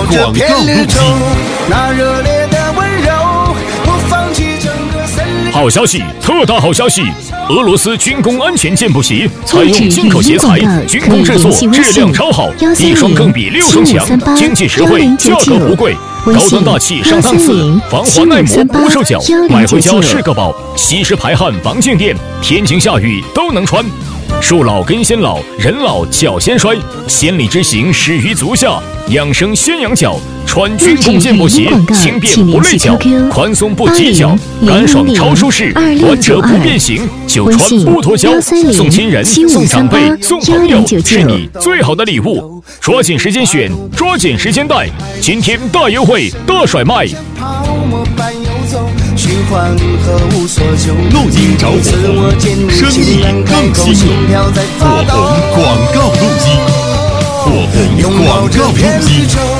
这片旅程，那热烈的温柔，不放弃整个森林。 好消息，特大好消息！俄罗斯军工安全健步鞋采用进口鞋材，军工制作，质量超好，一双更比6双强，经济实惠，价格不贵。高端大气上档次，防滑耐磨不受脚，买回家是个宝，吸湿排汗防静电，天晴下雨都能穿。树老根先老，人老脚先衰，千里之行始于足下，养生先养脚。穿军工健步鞋，轻便不累脚，宽松不挤脚，干爽超舒适，端折不变形，就穿不脱胶。送亲人，送长辈，送朋友，是你最好的礼物。抓紧时间选，抓紧时间带，今天大优惠，大甩卖。 录音找火红，生意更吸引。火红广告录音，火红广告录音。